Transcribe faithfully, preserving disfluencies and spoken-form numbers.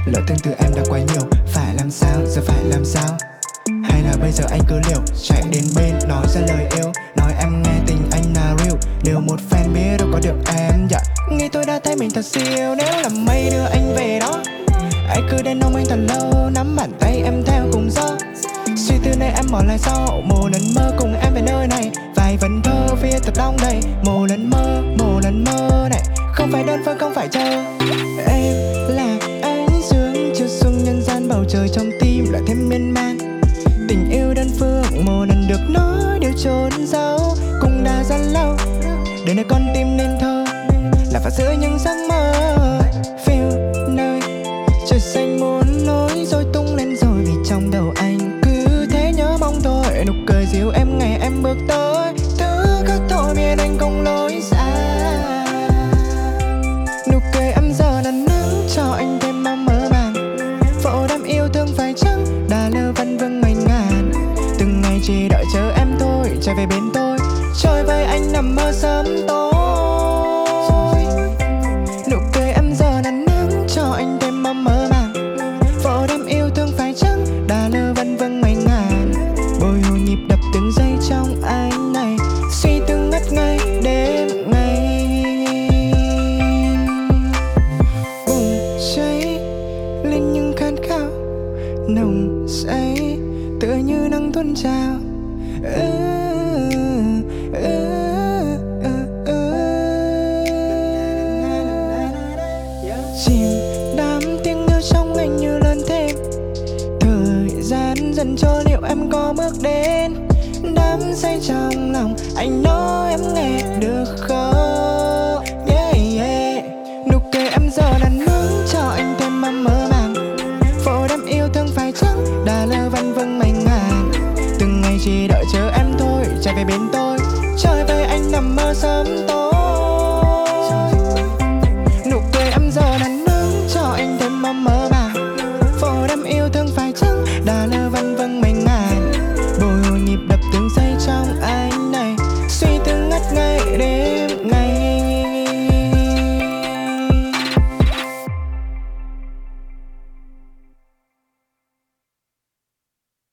Lời tương từ em đã quá nhiều, phải làm sao, giờ phải làm sao? Hay là bây giờ anh cứ liều, chạy đến bên nói ra lời yêu, nói em nghe tình anh là real. Điều một fan biết đâu có được em, dạ nghĩ tôi đã thấy mình thật siêu. Nếu là mây đưa anh về đó, anh cứ đến ôm anh thật lâu, nắm bàn tay em theo cùng gió. Suy tư này em bỏ lại sau, một lần mơ cùng em về nơi này. Vài vần thơ viết thật đong đầy, một lần mơ, một lần mơ này. Không phải đơn phương, không phải chờ. Em là ánh dương chiếu xuống nhân gian, bầu trời trong tim lại thêm miên man. Tình yêu đơn phương một lần được nói điều trốn giấu, cũng đã rất lâu. Đời này con tim nên thơ, là phải giữa những giấc mơ. Feel nơi trời xanh muốn lối rồi tung lên rồi, vì trong đầu anh cứ thế nhớ mong thôi. Nụ cười dịu em ngày em bước tới, thứ khác thôi biết anh không lối xa. Nụ cười em giờ là nắng cho anh thêm mong mơ màng. Vỗ đam yêu thương phải chăng đã lơ vân vương ngành ngàn. Từng ngày chỉ đợi chờ em thôi, trở về bên tôi, trôi với anh nằm mơ sớm tối. Nụ cười em giờ là nắng cho anh thêm mong mơ màng. Vỗ đam yêu thương phải chăng đã lơ vân vương ngành ngàn. Bồi hồi nhịp đập từng giây trong anh này, suy tư ngất ngây đêm ngày. Bùng cháy lên những khát khao nồng say, tựa như nắng tuôn trào. Ừ, ừ, ừ, ừ. Chìm đắm tiếng yêu trong anh như lớn thêm. Thời gian dần trôi liệu em có bước đến, đắm say trong lòng anh nói em nghe được không? Yeah, yeah. Nụ cười em giờ là